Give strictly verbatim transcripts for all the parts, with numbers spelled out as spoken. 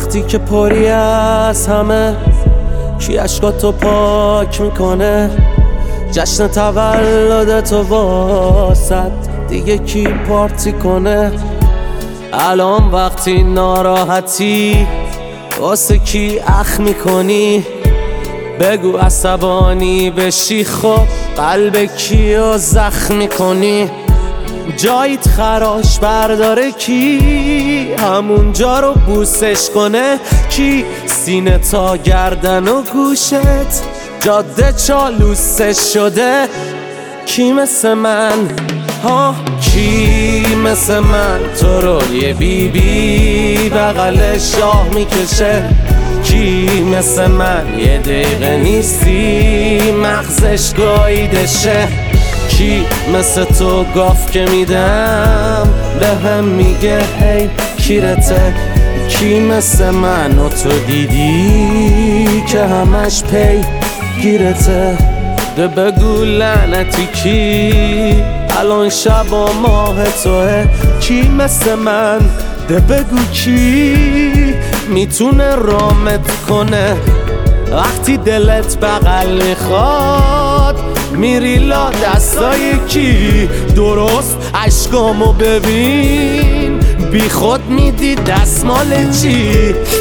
وقتی که پری از همه کی عشقاتو پاک میکنه، جشن تولدتو واسد دیگه کی پارتی کنه. الان وقتی ناراحتی واسه کی اخ میکنی، بگو عصبانی بشی خب قلب کیو زخم میکنی. جایت خراش برداره کی، همونجا رو بوسش کنه کی، سینه تا گردن و گوشت جاده چالوسش شده کی مثل من، ها کی مثل من تو رو یه بی بی بغل شاه میکشه، کی مثل من یه دقیقه نیستی مغزش گاییدشه، کی مثل تو گاف که میدم به هم میگه هی کیرته، کی مثل من و تو دیدی که همش پی گیرته. ده بگو لعنتی کی الان شب و ماه توه، کی مثل من ده بگو کی میتونه رامت کنه، وقتی دلت بغل میخواد میری لا دستای کی، درست عشقامو ببین بی خود میدی دستمال چی،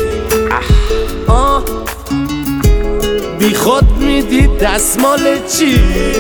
آه بی خود میدی دستمال چی.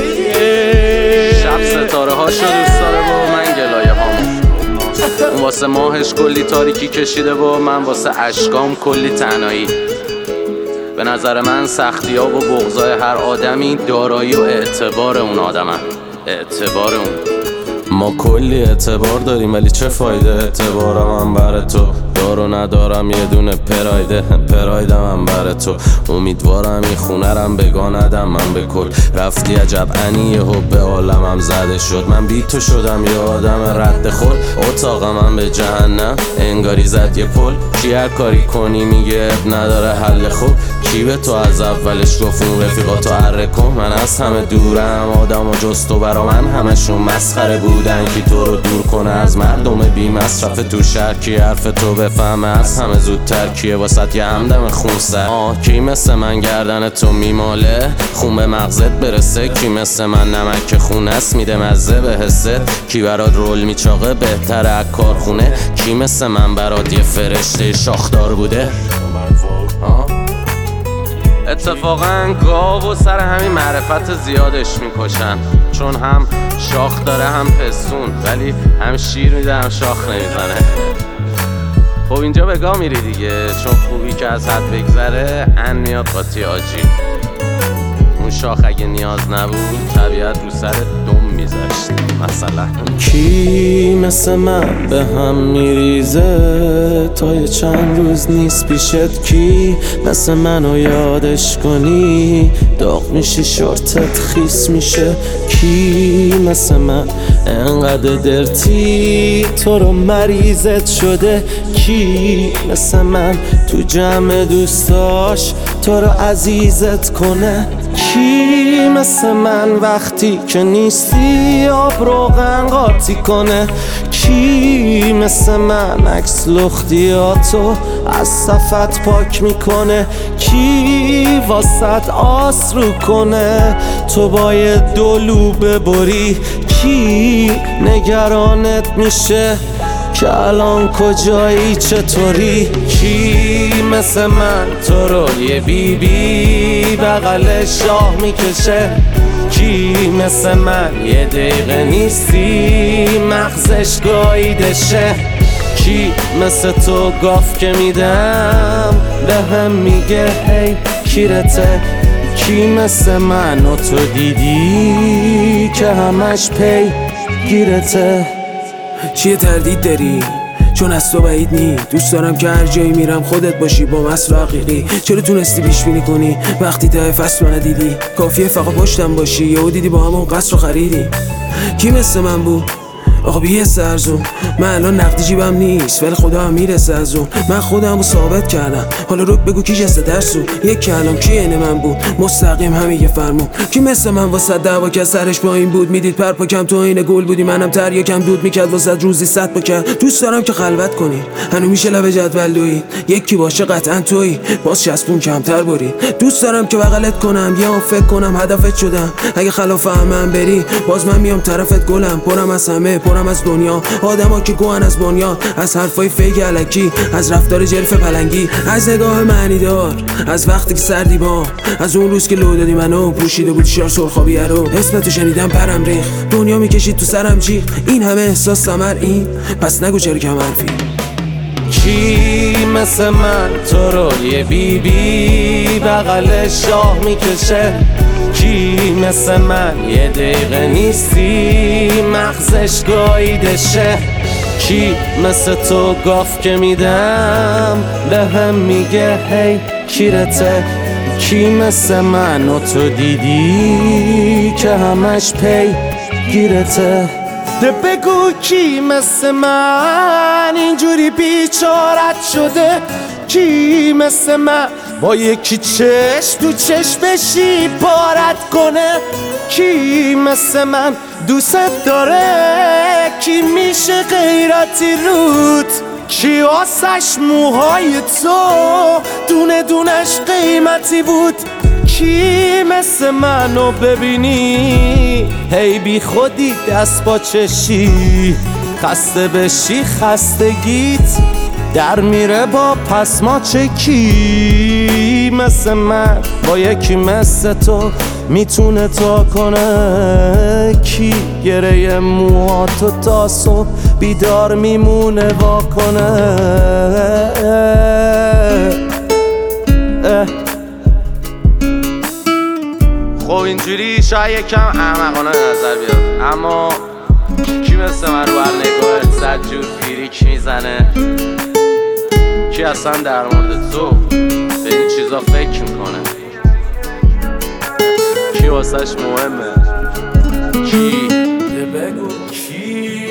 شب ستاره هاشو دوست داره و من گلایه هامو، اون واسه ماهش کلی تاریکی کشیده و من واسه عشقام کلی تنهایی. به نظر من سختی ها و بغضای هر آدمی دارایی و اعتبار اون آدمن، اعتبار اون. ما کلی اعتبار داریم ولی چه فایده، اعتبارم هم بر تو دارو ندارم یه دونه پرایده، پرایدم هم بر تو. امیدوارم این خونه رم بگاندم من به کل، رفتی عجب انی حب به عالمم زده شد، من بی تو شدم یه آدم رد خور، اتاقم هم به جهنم انگاری زد یه پل، کی هر کاری کنی میگه اب نداره حل خوب، کی به تو از اولش گفت اون رفیقاتو اره کن، من از همه دورم آدم و جز تو برا من همشون مسخره بودن، کی تو رو دور کنه از مردم بی مصرف تو شهر، کی حرف تو بفهمه از همه زودتر، کیه واسط یه همدم خون سر، آه کی مثل من گردن تو میماله خون به مغزت برسه، کی مثل من نمک خونه است میده مزه به حست، کی برات رول میچاقه بهتره از کارخونه، کی مثل من برات یه فرشته شاخدار بوده. آه اتفاقا گاو و سر همین معرفت زیادش میکشن، چون هم شاخ داره هم پستون، ولی هم شیر میده هم شاخ نمیزنه. خب اینجا به گا میری دیگه، چون خوبی که از حد بگذره ان میاد قاطی آجی. اون شاخ اگه نیاز نبود طبیعت رو سر دم میذاشت مثلا. کی مثل من به هم میریزه تا یه چند روز نیست پیشت، کی مثل منو یادش کنی داغ میشی شورتت خیس میشه، کی مثل من انقدر درتی تو رو مریضت شده، کی مثل من تو جمع دوستاش تو رو عزیزت کنه، کی مثل من وقتی که نیستی آب روغن قاطی کنه، کی مثل من عکس لختیاتو از صفت پاک میکنه، کی واسط آس رو کنه تو باید دلو ببری، کی نگرانت میشه که الان کجایی چطوری، کی مثل من تو رو یه بی بی بغل شاه میکشه، کی مثل من یه دقیقه نیستی مغزش گاییدشه، کی مثل تو گاف که میدم به هم میگه هی کیرته، کی مثل من و تو دیدی که همش پی گیرته. چیه تردید داری؟ چون از تو بعید نی، دوست دارم که هر جایی میرم خودت باشی با مسئله حقیقی، چرا تونستی پیش بینی کنی وقتی ته فصل رو ندیدی، کافیه فقط پشتم باشی یهو دیدی با همون قصر رو خریدی، کی مثل من بود آقا بیه سرزون، من الان نقدی جیبم نیست ولی خدا هم میرسه از اون. من خودم رو ثابت کردم، حالا رو بگو کی جسته ترسون. یک کلام کی اینه من بود مستقیم همین یه فرمون. کی مثل من واسه دعوا که سرش با این بود میدید پر پاکم تو این گل بودی، منم تریاکم دود میکرد واسه روزی صد پاکم. دوست دارم که خلوت کنی هنو میشه لب جدول دوی، یکی باشه قطعا تویی باز چسبون کمتر بری. دوست دارم که بغلت کنم یه فکر کنم هدفت شدم، اگه خلاف همم بری باز من میام طرفت. گلم پرم از همه، پرم از دنیا، آدما که گوهن از بنیان، از حرفای فیک الکی، از رفتار جلف پلنگی، از نگاه معنی دار، از وقتی که سردی با، از اون روز که لو دادی منو پوشیده بود شار سرخابی رو. اسمتو شنیدم پرم ریخ، دنیا میکشید تو سرم جیغ، این همه احساس ثمر این پس نگو چرا کم حرفی. کی مثل من تو رو یه بی بی بغل شاه میکشه؟ کی مثل من یه دقیقه نیستی مغزش گاییدشه؟ کی مثل تو گاف که میدم به هم میگه هی کیرته؟ کی مثل من و تو دیدی که همش پی گیرته؟ ده بگو کی مثل من اینجوری بیچارت شده؟ کی مثل من با یکی چشم تو چشمشی پارت کنه؟ کی مثل من دوست داره؟ کی میشه غیرتی رود؟ کی آسش موهای تو دونه دونش قیمتی بود؟ کی مثل منو ببینی هی بی خودی دست با چشی، خسته بشی خستگیت در میره با پس ما چه؟ کی مثل من با یکی مثل تو میتونه تا کنه؟ کی گره موهاتو تا صبح بیدار میمونه وا کنه؟ خب اینجوری شاید یکم احمقانه نظر بیاد، اما کی مثل من رو هر نگاه صد جور فیریک میزنه؟ کی اصلا در مورد تو به این چیزا فکر میکنه؟ کی واسش مهمه؟ کی؟ بگو کی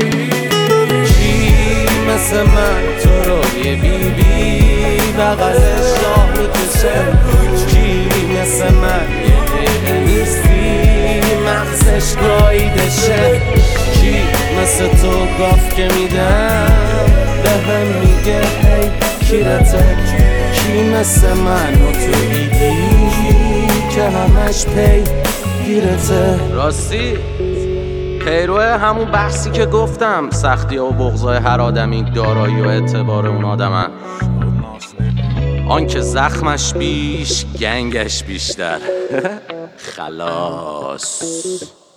کی مثل من تو رو یه بی بی بغل شاه میکشه؟ کی مثل من یه دقیقه نیستی مغزش گاییدشه؟ کی مثل تو گاف که میدم به هم میگه هی کیرته؟ کی مثل من و تو دیدی که همش پی گیرته؟ راستی پیرو همون بحثی که گفتم، سختی ها و بغضای هر آدمی دارایی و اعتبار اون آدمن، آن که زخمش بیش گنگش بیشتر. خلاص.